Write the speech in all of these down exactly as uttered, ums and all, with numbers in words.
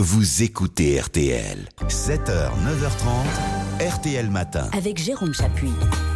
vous écoutez R T L. sept heures, neuf heures trente, R T L Matin. Avec Jérôme Chapuis.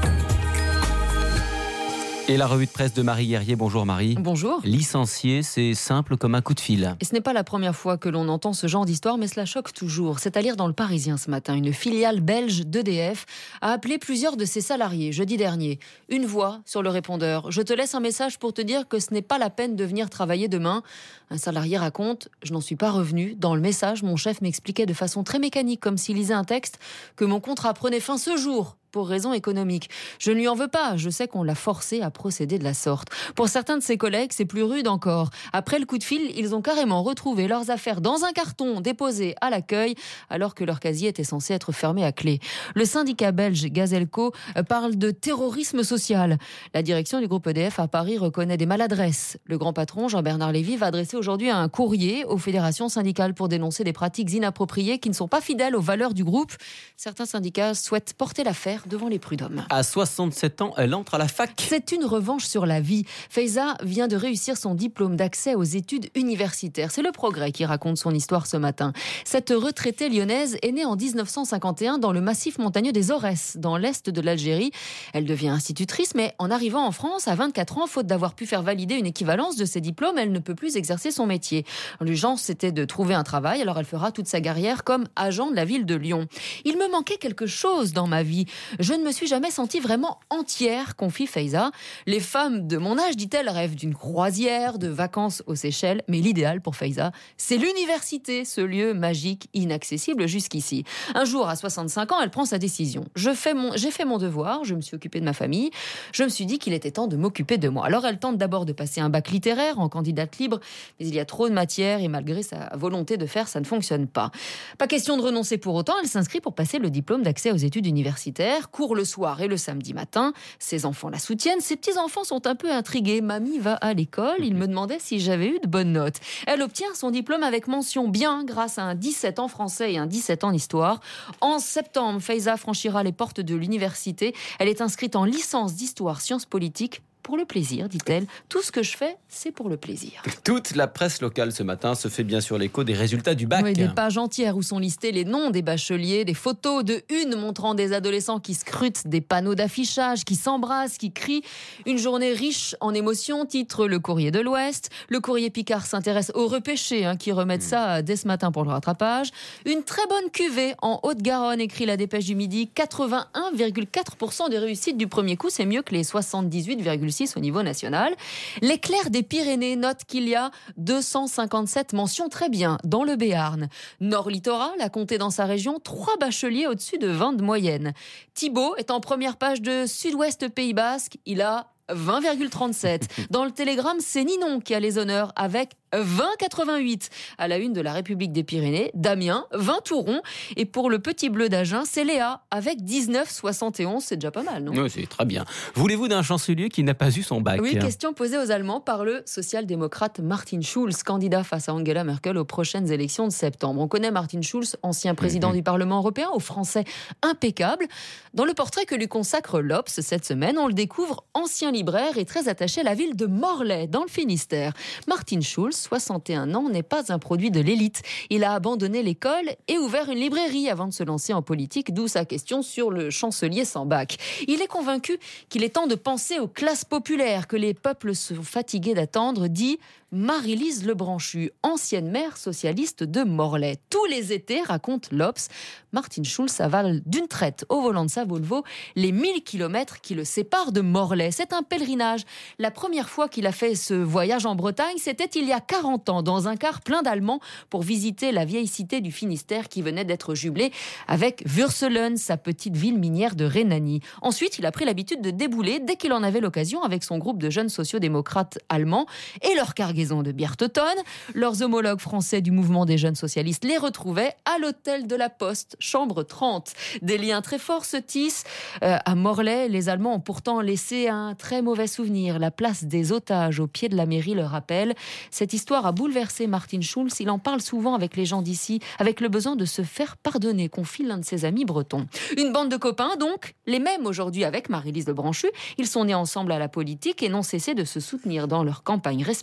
Et la revue de presse de Marie Guerrier. Bonjour Marie. Bonjour. Licencié, c'est simple comme un coup de fil. Et ce n'est pas la première fois que l'on entend ce genre d'histoire, mais cela choque toujours. C'est à lire dans le Parisien ce matin. Une filiale belge d'E D F a appelé plusieurs de ses salariés jeudi dernier. Une voix sur le répondeur. Je te laisse un message pour te dire que ce n'est pas la peine de venir travailler demain. Un salarié raconte, je n'en suis pas revenu. Dans le message, mon chef m'expliquait de façon très mécanique, comme s'il lisait un texte, que mon contrat prenait fin ce jour. Pour raison économique. Je ne lui en veux pas, je sais qu'on l'a forcé à procéder de la sorte. Pour certains de ses collègues, c'est plus rude encore. Après le coup de fil, ils ont carrément retrouvé leurs affaires dans un carton déposé à l'accueil, alors que leur casier était censé être fermé à clé. Le syndicat belge Gazelco parle de terrorisme social. La direction du groupe E D F à Paris reconnaît des maladresses. Le grand patron, Jean-Bernard Lévy, va adresser aujourd'hui un courrier aux fédérations syndicales pour dénoncer des pratiques inappropriées qui ne sont pas fidèles aux valeurs du groupe. Certains syndicats souhaitent porter l'affaire devant les prud'hommes. À soixante-sept ans, elle entre à la fac. C'est une revanche sur la vie. Faiza vient de réussir son diplôme d'accès aux études universitaires. C'est Le Progrès qui raconte son histoire ce matin. Cette retraitée lyonnaise est née en dix-neuf cent cinquante et un dans le massif montagneux des Aurès, dans l'est de l'Algérie. Elle devient institutrice, mais en arrivant en France à vingt-quatre ans, faute d'avoir pu faire valider une équivalence de ses diplômes, elle ne peut plus exercer son métier. L'urgence, c'était de trouver un travail, alors elle fera toute sa carrière comme agent de la ville de Lyon. Il me manquait quelque chose dans ma vie. Je ne me suis jamais sentie vraiment entière, confie Faiza. Les femmes de mon âge, dit-elle, rêvent d'une croisière, de vacances aux Seychelles. Mais l'idéal pour Faiza, c'est l'université, ce lieu magique, inaccessible jusqu'ici. Un jour, à soixante-cinq ans, elle prend sa décision. Je fais mon, j'ai fait mon devoir, je me suis occupée de ma famille. Je me suis dit qu'il était temps de m'occuper de moi. Alors elle tente d'abord de passer un bac littéraire en candidate libre, mais il y a trop de matière et malgré sa volonté de faire, ça ne fonctionne pas. Pas question de renoncer pour autant, elle s'inscrit pour passer le diplôme d'accès aux études universitaires. Court le soir et le samedi matin. Ses enfants la soutiennent. Ses petits-enfants sont un peu intrigués. Mamie va à l'école. Il me demandait si j'avais eu de bonnes notes. Elle obtient son diplôme avec mention bien grâce à un dix-sept en français et un dix-sept en histoire. En septembre, Faiza franchira les portes de l'université. Elle est inscrite en licence d'histoire sciences politiques. Pour le plaisir, dit-elle. Tout ce que je fais, c'est pour le plaisir. Toute la presse locale ce matin se fait bien sûr l'écho des résultats du bac. Oui, des pages entières où sont listés les noms des bacheliers, des photos de une montrant des adolescents qui scrutent des panneaux d'affichage, qui s'embrassent, qui crient. Une journée riche en émotions, titre Le Courrier de l'Ouest. Le Courrier Picard s'intéresse aux repêchés, hein, qui remettent mmh. ça dès ce matin pour le rattrapage. Une très bonne cuvée en Haute-Garonne, écrit la Dépêche du Midi. quatre-vingt-un virgule quatre pour cent des réussites du premier coup, c'est mieux que les soixante-dix-huit virgule six au niveau national. L'Éclair des Pyrénées note qu'il y a deux cent cinquante-sept mentions très bien dans le Béarn. Nord Littoral a compté dans sa région trois bacheliers au-dessus de vingt de moyenne. Thibaut est en première page de Sud-Ouest Pays Basque. Il a vingt virgule trente-sept. Dans le Télégramme, c'est Ninon qui a les honneurs avec vingt virgule quatre-vingt-huit. À la une de la République des Pyrénées, Damien, vingt tout rond. Et pour le Petit Bleu d'Agen, c'est Léa avec dix-neuf virgule soixante et onze. C'est déjà pas mal, non ? Oui, c'est très bien. Voulez-vous d'un chancelier qui n'a pas eu son bac ? Oui, question posée aux Allemands par le social-démocrate Martin Schulz, candidat face à Angela Merkel aux prochaines élections de septembre. On connaît Martin Schulz, ancien président mmh. du Parlement européen, au français impeccable. Dans le portrait que lui consacre l'Obs cette semaine, on le découvre ancien libraire et très attaché à la ville de Morlaix, dans le Finistère. Martin Schulz, soixante et un ans, n'est pas un produit de l'élite. Il a abandonné l'école et ouvert une librairie avant de se lancer en politique, d'où sa question sur le chancelier sans bac. Il est convaincu qu'il est temps de penser aux classes populaires que les peuples sont fatigués d'attendre, dit Marie-Lise Lebranchu, ancienne maire socialiste de Morlaix. Tous les étés, raconte l'Obs, Martin Schulz avale d'une traite au volant de sa Volvo les mille kilomètres qui le séparent de Morlaix. C'est un pèlerinage. La première fois qu'il a fait ce voyage en Bretagne, c'était il y a quarante ans, dans un car plein d'Allemands, pour visiter la vieille cité du Finistère qui venait d'être jumelée avec Würselen, sa petite ville minière de Rhénanie. Ensuite, il a pris l'habitude de débouler dès qu'il en avait l'occasion avec son groupe de jeunes sociodémocrates allemands et leur cargaison de bière teutonne. Leurs homologues français du mouvement des jeunes socialistes les retrouvaient à l'hôtel de la Poste, chambre trente. Des liens très forts se tissent. Euh, à Morlaix, les Allemands ont pourtant laissé un très mauvais souvenir. La place des otages au pied de la mairie le rappelle. Cette histoire a bouleversé Martin Schulz. Il en parle souvent avec les gens d'ici, avec le besoin de se faire pardonner, confie l'un de ses amis bretons. Une bande de copains, donc, les mêmes aujourd'hui avec Marie-Lise Lebranchu. Ils sont nés ensemble à la politique et n'ont cessé de se soutenir dans leurs campagnes respectives.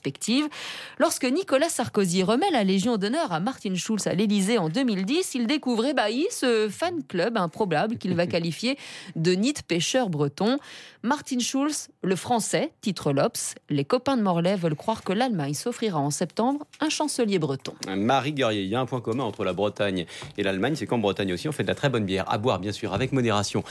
arrive. Lorsque Nicolas Sarkozy remet la Légion d'honneur à Martin Schulz à l'Élysée en deux mille dix, il découvrait bah, ce fan club improbable qu'il va qualifier de nid de pêcheurs bretons. Martin Schulz, le français, titre l'Obs. Les copains de Morlaix veulent croire que l'Allemagne s'offrira en septembre un chancelier breton. Marie Guerrier, il y a un point commun entre la Bretagne et l'Allemagne, c'est qu'en Bretagne aussi on fait de la très bonne bière, à boire bien sûr avec modération.